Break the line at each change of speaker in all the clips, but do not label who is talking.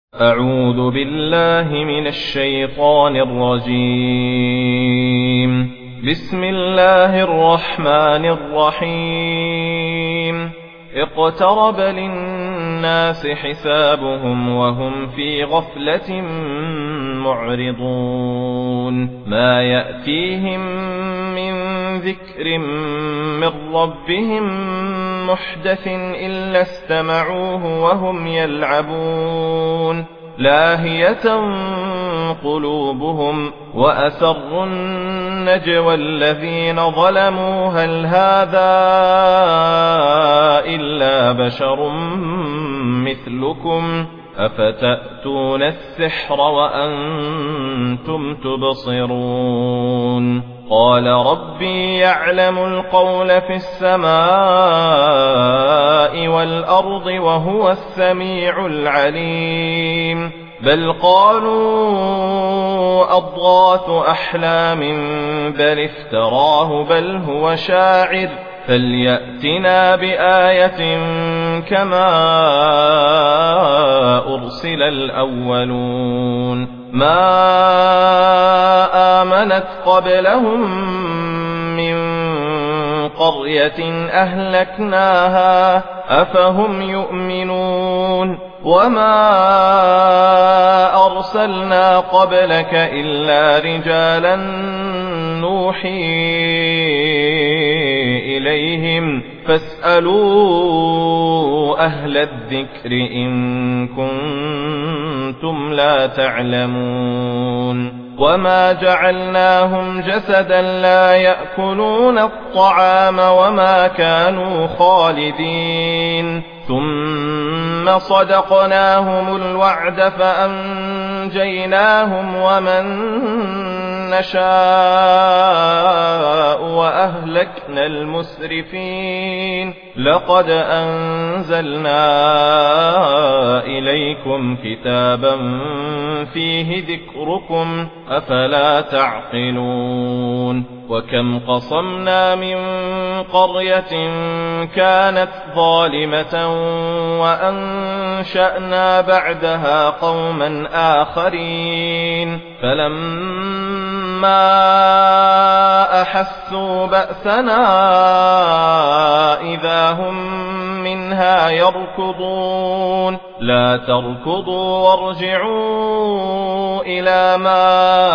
أعوذ بالله من الشيطان الرجيم. بسم الله الرحمن الرحيم. اقترب للناس حسابهم وهم في غفلة معرضون. ما يأتيهم من ذكر من ربهم محدث إلا استمعوه وهم يلعبون. لاهية قلوبهم وأسروا النجوى الذين ظلموا هل هذا إلا بشر مثلكم أفتأتون السحر وأنتم تبصرون. قال ربي يعلم القول في السماء والأرض وهو السميع العليم. بل قالوا أضغاث أحلام بل افتراه بل هو شاعر فليأتنا بآية كما أرسل الأولون. ما آمنت قبلهم من قرية أهلكناها أفهم يؤمنون. وما أرسلنا قبلك إلا رجالا نوحي إليهم فاسألوا أهل الذكر إن كنتم لا تعلمون. وما جعلناهم جسدا لا يأكلون الطعام وما كانوا خالدين. ثم صدقناهم الوعد فأنجيناهم ومن نشاء وأهلكنا المسرفين. لقد أنزلنا إليكم كتابا فيه ذكركم أفلا تعقلون. وكم قصمنا من قرية كانت ظالمة وأنشأنا بعدها قوما آخرين فلما أحسوا بأسنا إذا هم منها يركضون. لا تركضوا وارجعوا إلى ما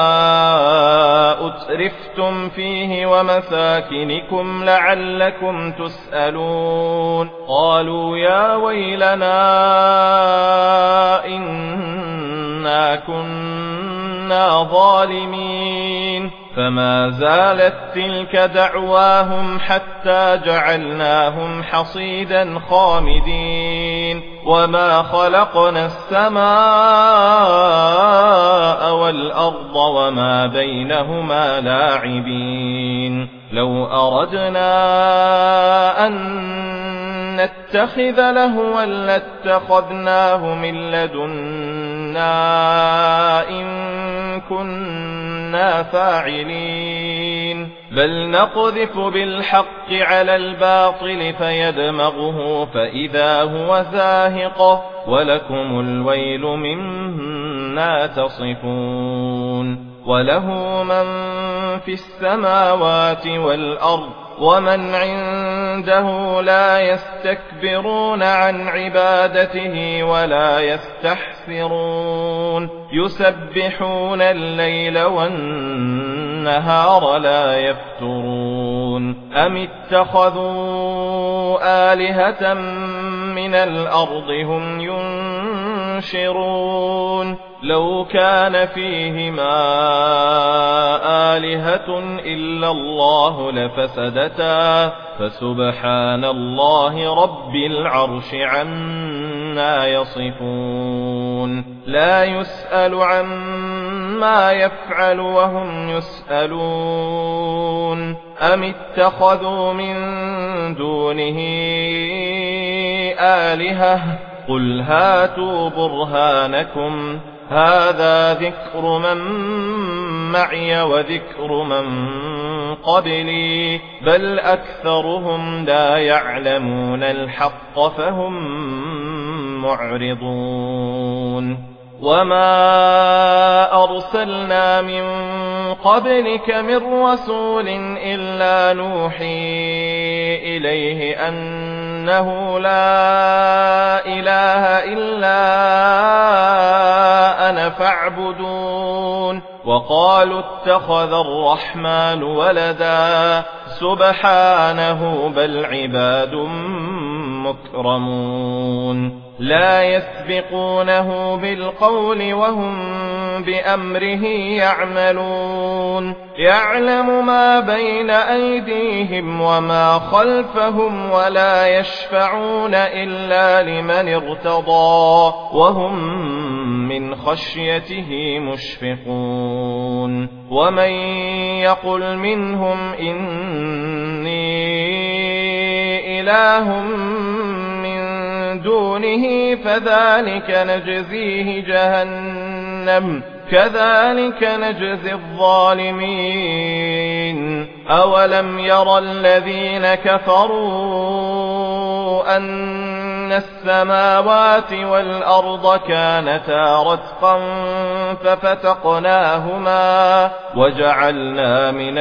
أترفتم فيه ومساكنكم لعلكم تسألون. قالوا يا ويلنا إنا كنا ظالمين. فما زالت تلك دعواهم حتى جعلناهم حصيدا خامدين. وما خلقنا السماء والأرض وما بينهما لاعبين. لو أردنا أن نتخذ لهوا لاتخذناه من لدنا إن كنا فاعلين. بل نقذف بالحق على الباطل فيدمغه فإذا هو زاهق ولكم الويل مما تصفون. وله من في السماوات والأرض ومن عنده لا يستكبرون عن عبادته ولا يستحسرون. يسبحون الليل والنهار لا يفترون. أم اتخذوا آلهة من الأرض هم ينشرون. لو كان فيهما آلهة إلا الله لفسدتا فسبحان الله رب العرش عما يصفون. لا يسأل عما يفعل وهم يسألون. أم اتخذوا من دونه آلهة قل هاتوا برهانكم هذا ذكر من معي وذكر من قبلي بل أكثرهم لا يعلمون الحق فهم معرضون. وما أرسلنا من قبلك من رسول إلا نوحي إليه أنه لا إله إلا أنا فاعبدون وقالوا اتخذ الرحمن ولدا سبحانه بل عباد مكرمون لا يسبقونه بالقول وهم بأمره يعملون يعلم ما بين أيديهم وما خلفهم ولا يشفعون إلا لمن ارتضى وهم من خشيته مشفقون ومن يقل منهم إني إله دونه فذلك نجزيه جهنم كذلك نجزي الظالمين أولم ير الذين كفروا أن السماوات والأرض كانتا رتقا ففتقناهما وجعلنا من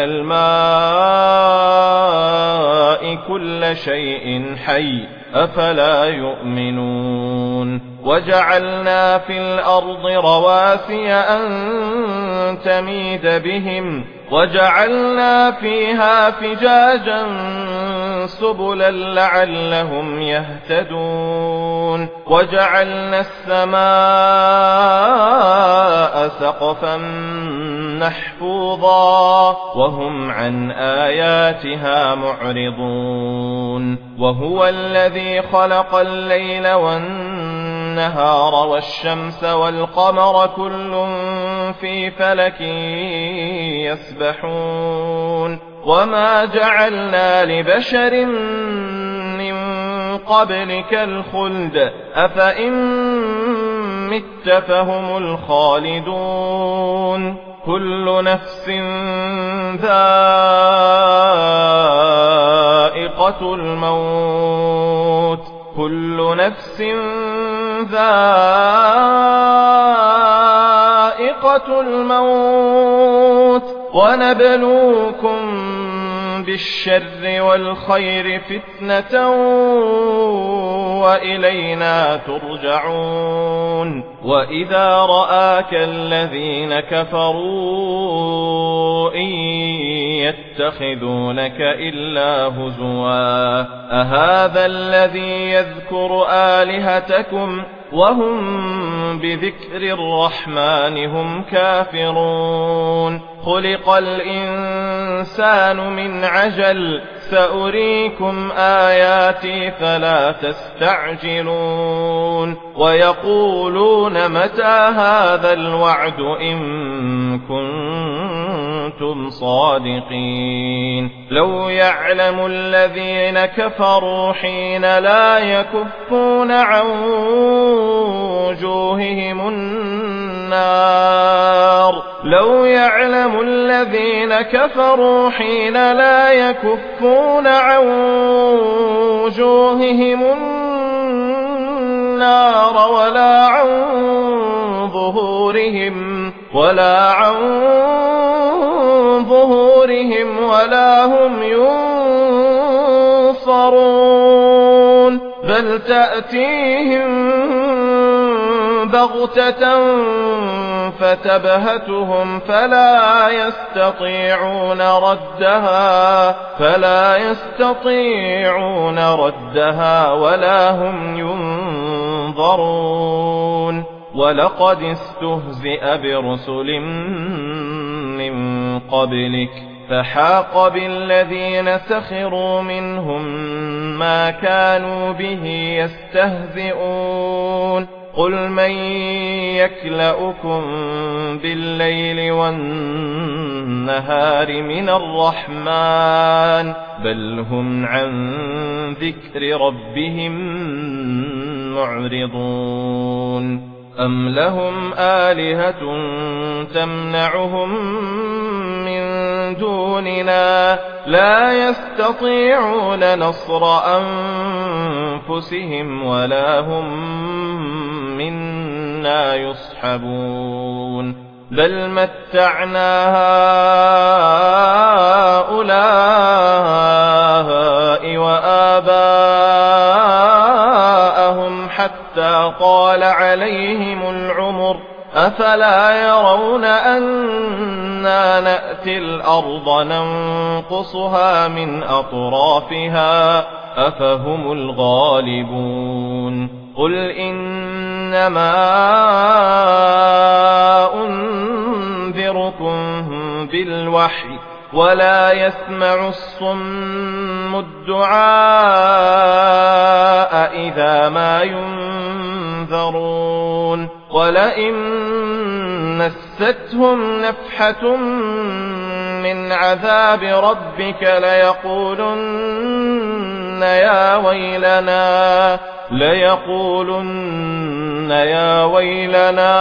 الماء كل شيء حي أفلا يؤمنون وجعلنا في الأرض رواسي أن تميد بهم وجعلنا فيها فجاجا سبلا لعلهم يهتدون وجعلنا السماء سقفا محفوظا وهم عن آياتها معرضون وهو الذي خلق الليل والنهار والشمس والقمر كل في فلك يسبحون وما جعلنا لبشر من قبلك الخلد أفإن مت فهم الخالدون كل نفس ذائقة الموت كل نفس ذائقة الموت ونبلوكم بالشر والخير فتنة وإلينا ترجعون وإذا رآك الذين كفروا إن يتخذونك إلا هزوا أهذا الذي يذكر آلهتكم وهم بذكر الرحمن هم كافرون خلق الإنسان من عجل سأريكم آياتي فلا تستعجلون ويقولون متى هذا الوعد إن كنتم صادقين لو يعلم الذين كفروا حين لا يكفون عن وجوههم النار لو يعلم الذين كفروا حين لا يكفون عن وجوههم النار ولا عن ظهورهم ولا هم ينصرون بل تأتيهم بغتة فتبهتهم فلا يستطيعون ردها ولا هم ينظرون ولقد استهزئ برسل من قبلك فحاق بالذين سخروا منهم ما كانوا به يستهزئون قل من يكلؤكم بالليل والنهار من الرحمن بل هم عن ذكر ربهم معرضون أم لهم آلهة تمنعهم من دوننا لا يستطيعون نصر أنفسهم ولا هم منا أَنَّىٰ يُصْحَبُونَ بَلْ مَتَّعْنَا هَٰؤُلَاءِ وَآبَاءَهُمْ حَتَّىٰ طَالَ عَلَيْهِمُ الْعُمُرُ أَفَلَا يَرَوْنَ أَنَّا نَأْتِي الْأَرْضَ نَنقُصُهَا مِنْ أَطْرَافِهَا أَفَهُمُ الْغَالِبُونَ قُلْ إِنَّمَا أُنذِرُكُم بِالْوَحْيِ وَلَا يَسْمَعُ الصُّمُّ الدُّعَاءَ إِذَا مَا يُنذَرُونَ وَلَئِن مَّسَّتْهُمْ نَفْحَةٌ مِّنْ عَذَابِ رَبِّكَ لَيَقُولُنَّ يَا وَيْلَنَا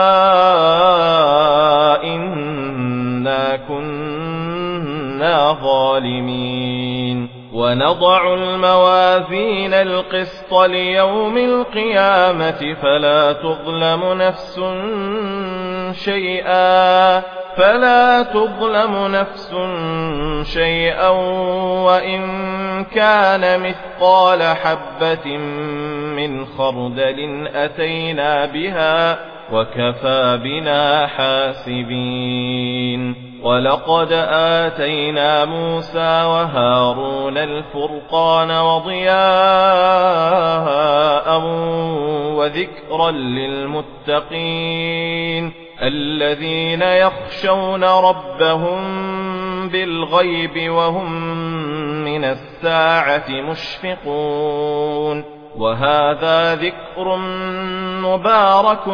إِنَّا كُنَّا ظَالِمِينَ وَنَضَعُ الْمَوَازِينَ الْقِسْطَ لِيَوْمِ الْقِيَامَةِ فَلَا تُظْلَمُ نَفْسٌ شَيْئًا وَإِن كَانَ مِثْقَالَ حَبَّةٍ مِّنْ خَرْدَلٍ أَتَيْنَا بِهَا وَكَفَىٰ بِنَا حَاسِبِينَ وَلَقَدْ آتَيْنَا مُوسَىٰ وَهَارُونَ الْفُرْقَانَ وَضِيَاءً وَذِكْرًا لِّلْمُتَّقِينَ الَّذِينَ يَخْشَوْنَ رَبَّهُم بِالْغَيْبِ وَهُم مِّنَ السَّاعَةِ مُشْفِقُونَ وَهَٰذَا ذِكْرٌ مُّبَارَكٌ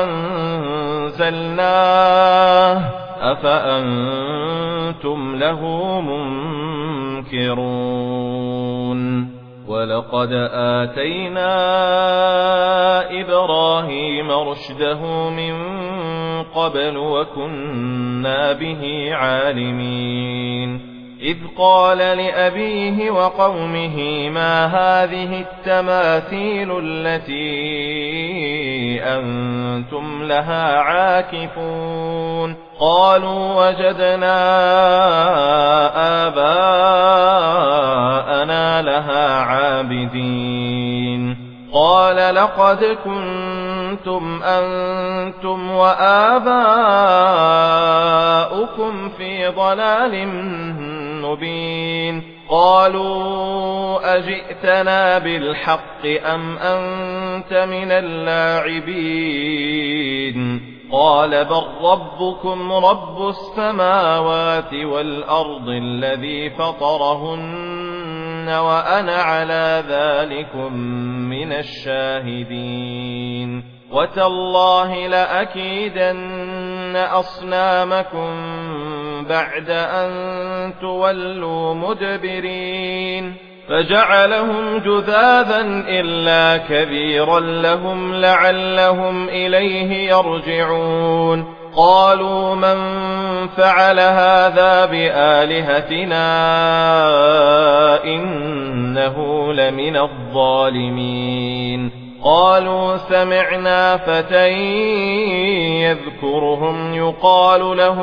أَنزَلْنَاهُ أَفَأَنتُمْ لَهُ مُنكِرُونَ وَلَقَدْ آتَيْنَا إِبْرَاهِيمَ رُشْدَهُ مِن قَبْلُ وَكُنَّا بِهِ عَالِمِينَ إِذْ قَالَ لِأَبِيهِ وَقَوْمِهِ مَا هَٰذِهِ التَّمَاثِيلُ الَّتِي أَنتُمْ لَهَا عَاكِفُونَ قَالُوا وَجَدْنَا آبَاءَنَا لَهَا عَابِدِينَ قَالَ لَقَدْ كُنتُمْ أَنتُمْ وَآبَاؤُكُمْ فِي ضَلَالٍ مُّبِينٍ قَالُوا أَجِئْتَنَا بِالْحَقِّ أَمْ أَنتَ مِنَ اللاعبين قَالَ بَل رَّبُّكُمْ رَبُّ السَّمَاوَاتِ وَالْأَرْضِ الَّذِي فَطَرَهُنَّ وَأَنَا عَلَىٰ ذَٰلِكُم مِّنَ الشَّاهِدِينَ وَتَاللَّهِ لَأَكِيدَنَّ أَصْنَامَكُم بَعْدَ أَن تُوَلُّوا مُدْبِرِينَ فَجَعَلَهُمْ جُذَاذًا إِلَّا كَبِيرًا لَّهُمْ لَعَلَّهُمْ إِلَيْهِ يَرْجِعُونَ قَالُوا مَن فَعَلَ هَٰذَا بِآلِهَتِنَا إِنَّهُ لَمِنَ الظَّالِمِينَ قَالُوا سَمِعْنَا فَتًى يَذْكُرُهُمْ يُقَالُ لَهُ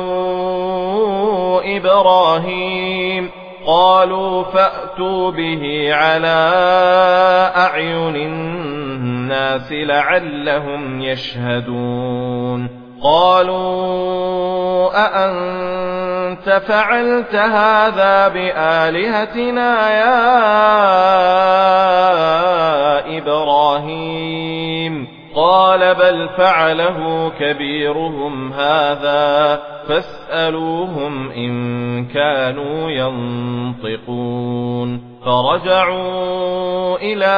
إِبْرَاهِيمُ قَالُوا فَأْتُوا بِهِ عَلَىٰ أَعْيُنِ النَّاسِ لَعَلَّهُمْ يَشْهَدُونَ قَالُوا أَأَنتَ فَعَلْتَ هَٰذَا بِآلِهَتِنَا يَا إِبْرَاهِيمُ قَالَ بَلْ فَعَلَهُ كَبِيرُهُمْ هَٰذَا فَاسْأَلُوهُمْ إِن كَانُوا يَنطِقُونَ فَرَجَعُوا إِلَىٰ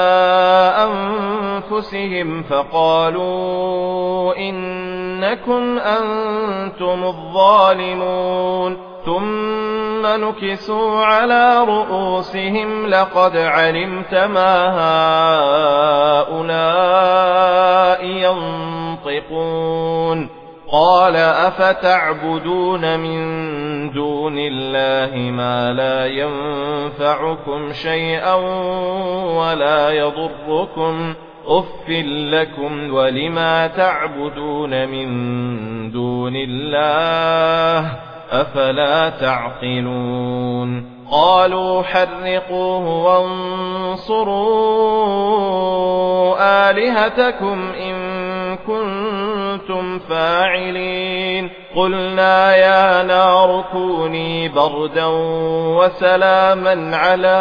أَنفُسِهِمْ فَقَالُوا إِنَّكُمْ أَنتُمُ الظَّالِمُونَ ثُمَّ نُكِسُوا عَلَىٰ رُءُوسِهِمْ لَقَدْ عَلِمْتَ مَا هَٰؤُلَاءِ يَنطِقُونَ قَالَ أَفَتَعْبُدُونَ مِن دُونِ اللَّهِ مَا لَا يَنفَعُكُمْ شَيْئًا وَلَا يَضُرُّكُمْ أف لكم ولما تعبدون من دون الله أفلا تعقلون قالوا حرقوه وانصروا آلهتكم إن كنتم فاعلين قلنا يا نار كوني بردا وسلاما على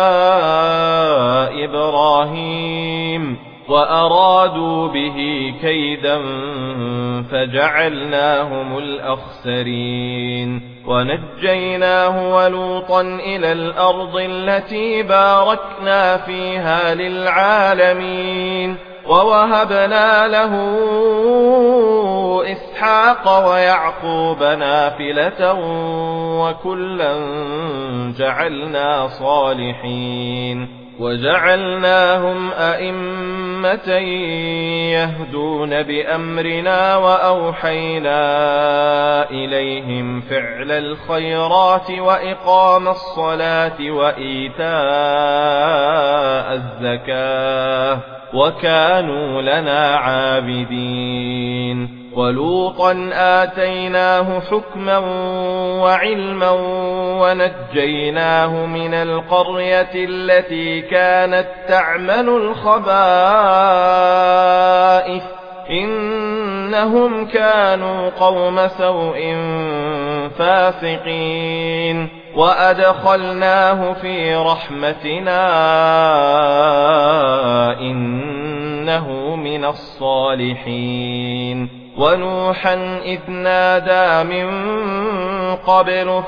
إبراهيم وأرادوا به كيدا فجعلناهم الأخسرين ونجيناه ولوطا إلى الأرض التي باركنا فيها للعالمين ووهبنا له إسحاق ويعقوب نافلة وكلا جعلنا صالحين وجعلناهم أئمة يهدون بأمرنا وأوحينا إليهم فعل الخيرات وإقام الصلاة وإيتاء الزكاة وكانوا لنا عابدين ولوطا آتيناه حكما وعلما ونجيناه من القرية التي كانت تعمل الخبائث إنهم كانوا قوم سوء فاسقين وأدخلناه في رحمتنا إنه من الصالحين ونوحا إذ نادى من قبل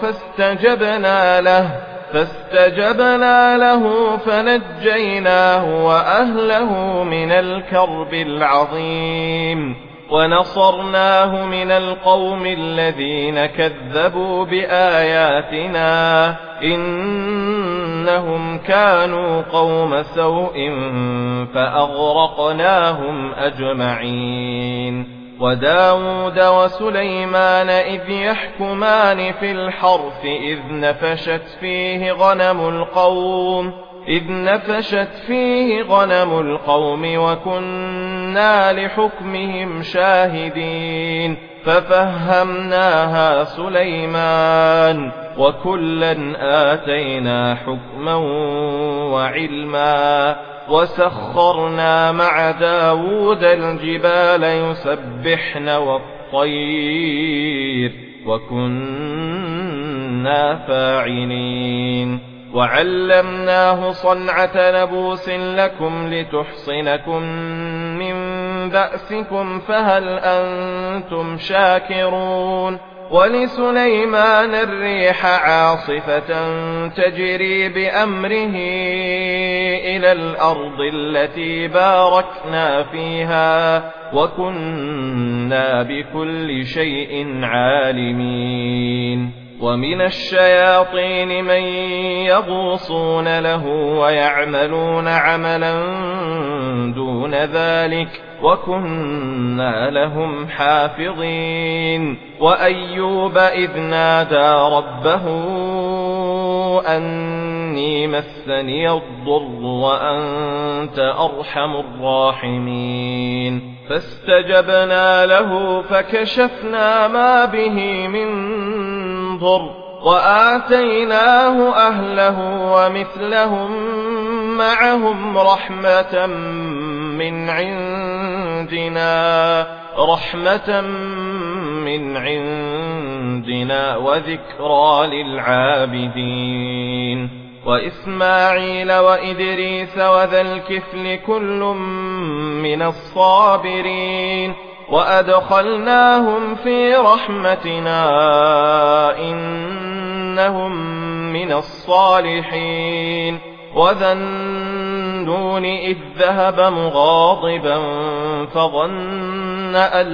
فاستجبنا له فنجيناه وأهله من الكرب العظيم ونصرناه من القوم الذين كذبوا بآياتنا إنهم كانوا قوم سوء فأغرقناهم أجمعين وداود وسليمان إذ يحكمان في الحرث إذ نفشت فيه غنم القوم وكنا لحكمهم شاهدين ففهمناها سليمان وكلا آتينا حكما وعلما وسخرنا مع داود الجبال يسبحن والطير وكنا فاعلين وعلمناه صنعة لبوس لكم لتحصنكم من بأسكم فهل أنتم شاكرون ولسليمان الريح عاصفة تجري بأمره إلى الأرض التي باركنا فيها وكنا بكل شيء عالمين ومن الشياطين من يغوصون له ويعملون عملا دون ذلك وكنا لهم حافظين وأيوب إذ نادى ربه أني مسني الضر وأنت أرحم الراحمين فاستجبنا له فكشفنا ما به من ضر وآتيناه أهله ومثلهم معهم رحمة من عندنا وذكرى للعابدين وإسماعيل وإدريس وذا الكفل كل من الصابرين وأدخلناهم في رحمتنا إنهم من الصالحين وذا النون إذ ذهب مغاضبا فظن أن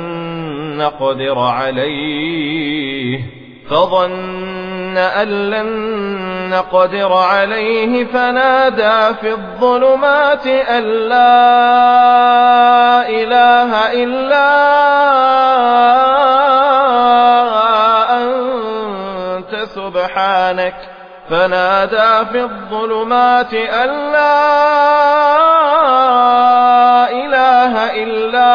لن نقدر عليه فنادى في الظلمات أن لا إله إلا أنت سبحانك فنادى في الظلمات أن لا إله إلا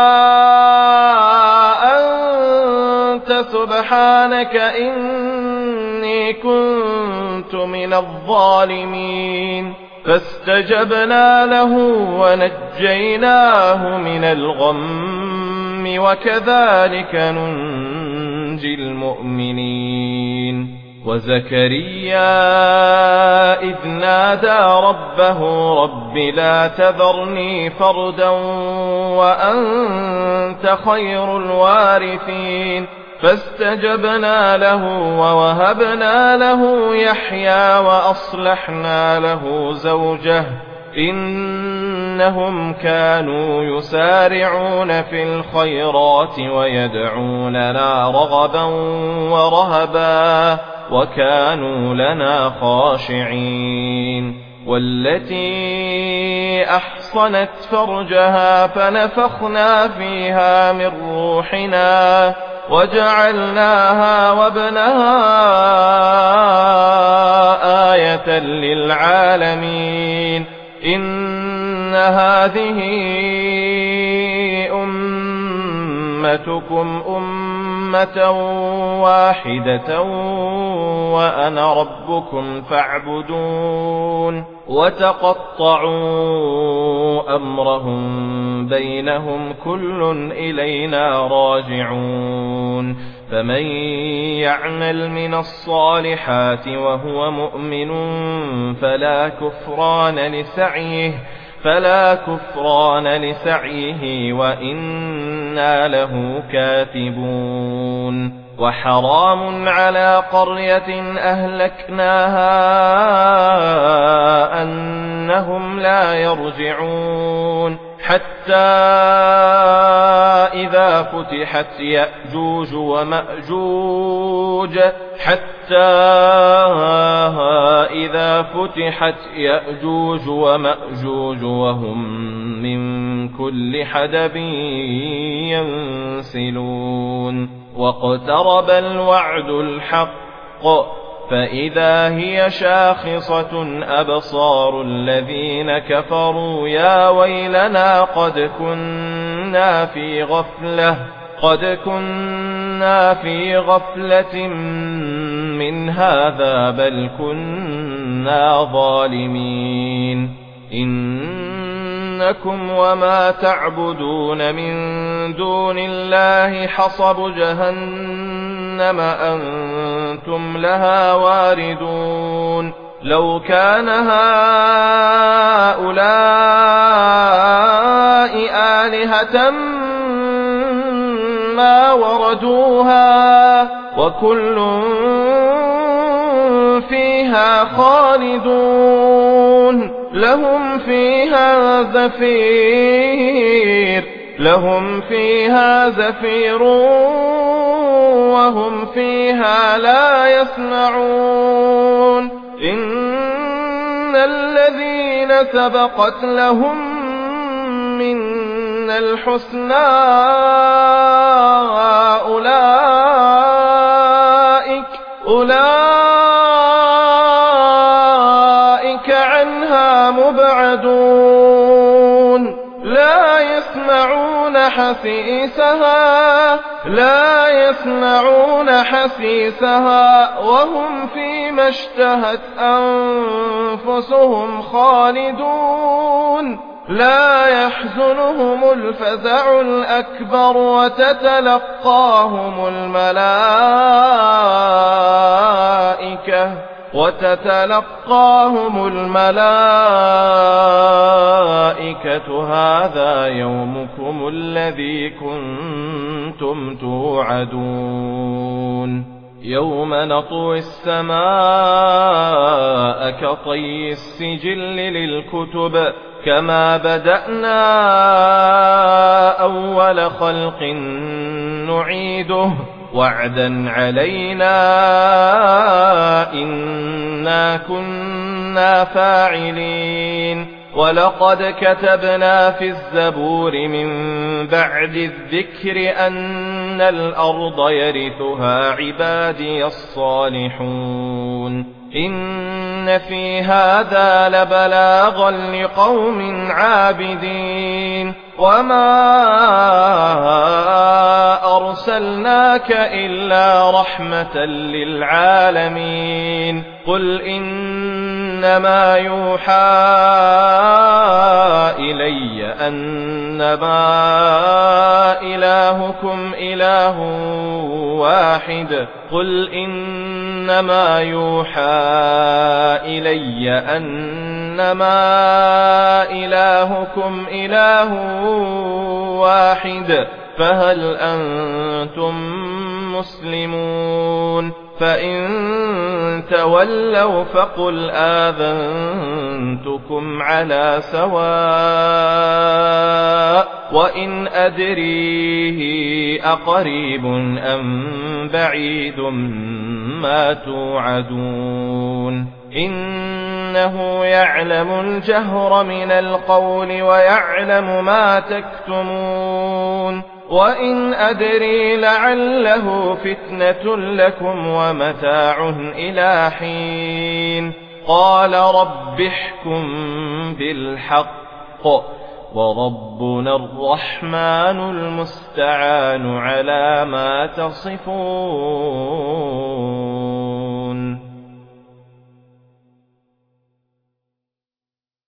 أنت سبحانك إني كنت من الظالمين فاستجبنا له ونجيناه من الغم وكذلك ننجي المؤمنين وزكريا إذ نادى ربه رب لا تذرني فردا وأنت خير الوارثين فاستجبنا له ووهبنا له يحيى وأصلحنا له زوجه إنهم كانوا يسارعون في الخيرات ويدعوننا رغبا ورهبا وكانوا لنا خاشعين والتي أحصنت فرجها فنفخنا فيها من روحنا وجعلناها وابنها آية للعالمين إن هذه أمتكم أمة واحدة وأنا ربكم فاعبدون وتقطعوا أمرهم بينهم كل إلينا راجعون فمن يعمل من الصالحات وهو مؤمن فلا كفران لسعيه وإنا له كاتبون وحرام على قرية أهلكناها أنهم لا يرجعون حتى إذا فتحت يأجوج ومأجوج وهم من كل حدب ينسلون واقترب الوعد الحق فإذا هي شاخصة أبصار الذين كفروا يا ويلنا قد كنا في غفلة من هذا بل كنا ظالمين إنكم وما تعبدون من دون الله حصب جهنم أنتم لها واردون لو كان هؤلاء آلهة ما وردوها وكل فيها خالدون لهم فيها زفير وهم فيها لا يسمعون إن الذين سبقت لهم من الحسنى أولئك عنها مبعدون لا يسمعون حسيسها وهم فيما اشتهت أنفسهم خالدون لا يحزنهم الفزع الأكبر وتتلقاهم الملائكة هذا يومكم الذي كنتم توعدون يوم نطوي السماء كطي السجل للكتب كما بدأنا أول خلق نعيده وعدا علينا إنا كنا فاعلين ولقد كتبنا في الزبور من بعد الذكر أن الأرض يرثها عبادي الصالحون إن في هذا لبلاغا لقوم عابدين وما أرسلناك إلا رحمة للعالمين قل إنما يوحى إلي أنما إلهكم إله واحد قل إنما يوحى إلي أنما إلهكم إله واحد فهل أنتم مسلمون فإن تولوا فقل آذنتكم على سواء وإن أدريه أقريب أم بعيد ما توعدون إنه يعلم الجهر من القول ويعلم ما تكتمون وإن أدري لعله فتنة لكم ومتاع إلى حين قال رب احكم بالحق وربنا الرحمن المستعان على ما تصفون.